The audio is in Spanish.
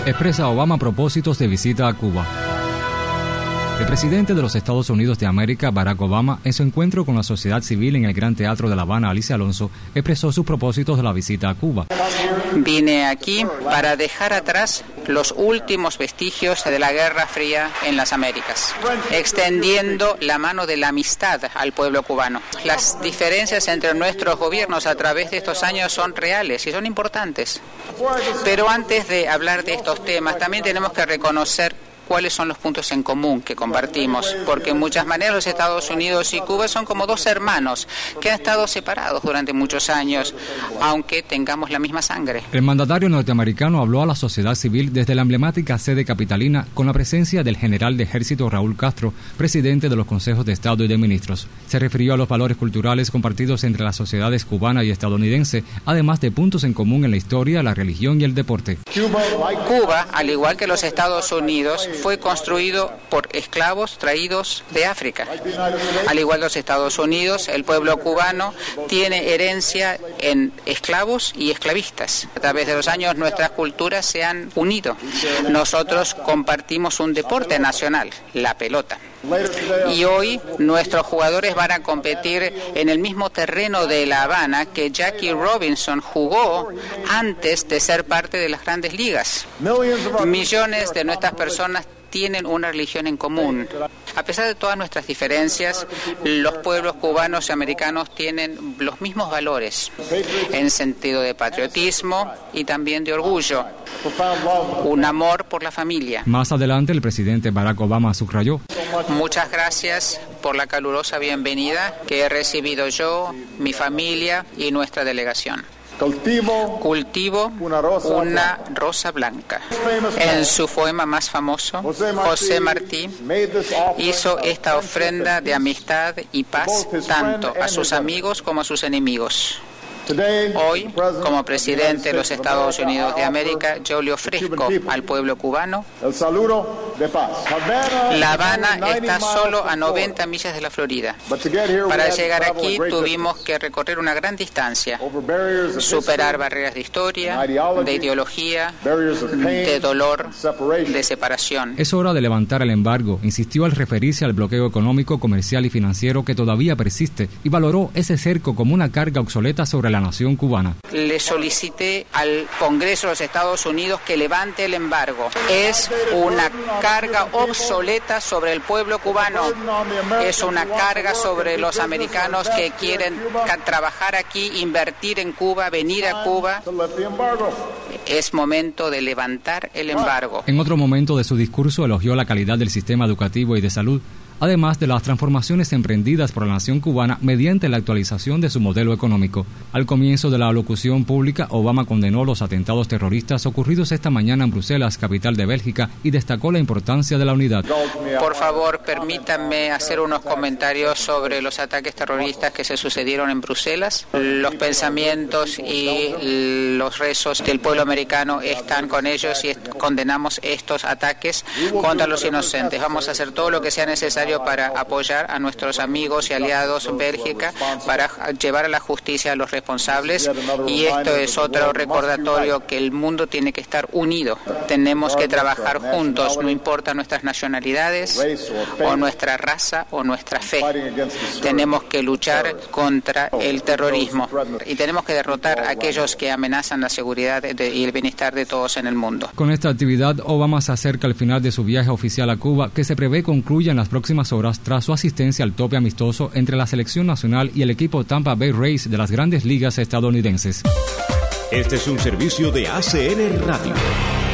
Expresa Obama propósitos de visita a Cuba. El presidente de los Estados Unidos de América, Barack Obama, en su encuentro con la sociedad civil en el Gran Teatro de La Habana, Alicia Alonso, expresó sus propósitos de la visita a Cuba. Vine aquí para dejar atrás los últimos vestigios de la Guerra Fría en las Américas, extendiendo la mano de la amistad al pueblo cubano. Las diferencias entre nuestros gobiernos a través de estos años son reales y son importantes. Pero antes de hablar de estos temas, también tenemos que reconocer cuáles son los puntos en común que compartimos, porque en muchas maneras los Estados Unidos y Cuba son como dos hermanos que han estado separados durante muchos años, aunque tengamos la misma sangre. El mandatario norteamericano habló a la sociedad civil desde la emblemática sede capitalina con la presencia del general de ejército Raúl Castro, presidente de los consejos de Estado y de ministros. Se refirió a los valores culturales compartidos entre las sociedades cubana y estadounidense, además de puntos en común en la historia, la religión y el deporte. Cuba, al igual que los Estados Unidos, fue construido por esclavos traídos de África. Al igual que los Estados Unidos, el pueblo cubano tiene herencia en esclavos y esclavistas. A través de los años nuestras culturas se han unido. Nosotros compartimos un deporte nacional, la pelota. Y hoy nuestros jugadores van a competir en el mismo terreno de La Habana que Jackie Robinson jugó antes de ser parte de las grandes ligas. Millones de nuestras personas tienen una religión en común. A pesar de todas nuestras diferencias, los pueblos cubanos y americanos tienen los mismos valores en sentido de patriotismo y también de orgullo. Un amor por la familia. Más adelante, el presidente Barack Obama subrayó: muchas gracias por la calurosa bienvenida que he recibido yo, mi familia y nuestra delegación. Cultivo una rosa blanca. En su poema más famoso, José Martí hizo esta ofrenda de amistad y paz tanto a sus amigos como a sus enemigos. Hoy, como presidente de los Estados Unidos de América, yo le ofrezco al pueblo cubano el saludo de paz. La Habana está solo a 90 millas de la Florida. Para llegar aquí tuvimos que recorrer una gran distancia, superar barreras de historia, de ideología, de dolor, de separación. Es hora de levantar el embargo, insistió al referirse al bloqueo económico, comercial y financiero que todavía persiste, y valoró ese cerco como una carga obsoleta sobre la nación cubana. Le solicité al Congreso de los Estados Unidos que levante el embargo. Es una carga obsoleta sobre el pueblo cubano. Es una carga sobre los americanos que quieren trabajar aquí, invertir en Cuba, venir a Cuba. Es momento de levantar el embargo. En otro momento de su discurso elogió la calidad del sistema educativo y de salud, además de las transformaciones emprendidas por la nación cubana mediante la actualización de su modelo económico. Al comienzo de la alocución pública, Obama condenó los atentados terroristas ocurridos esta mañana en Bruselas, capital de Bélgica, y destacó la importancia de la unidad. Por favor, permítanme hacer unos comentarios sobre los ataques terroristas que se sucedieron en Bruselas. Los pensamientos y los rezos del pueblo americano están con ellos y condenamos estos ataques contra los inocentes. Vamos a hacer todo lo que sea necesario para apoyar a nuestros amigos y aliados en Bélgica, para llevar a la justicia a los responsables, y esto es otro recordatorio que el mundo tiene que estar unido. Tenemos que trabajar juntos, no importa nuestras nacionalidades o nuestra raza o nuestra fe. Tenemos que luchar contra el terrorismo y tenemos que derrotar a aquellos que amenazan la seguridad y el bienestar de todos en el mundo. Con esta actividad, Obama se acerca al final de su viaje oficial a Cuba, que se prevé concluya en las próximas horas tras su asistencia al tope amistoso entre la selección nacional y el equipo Tampa Bay Rays de las grandes ligas estadounidenses. Este es un servicio de ACN Radio.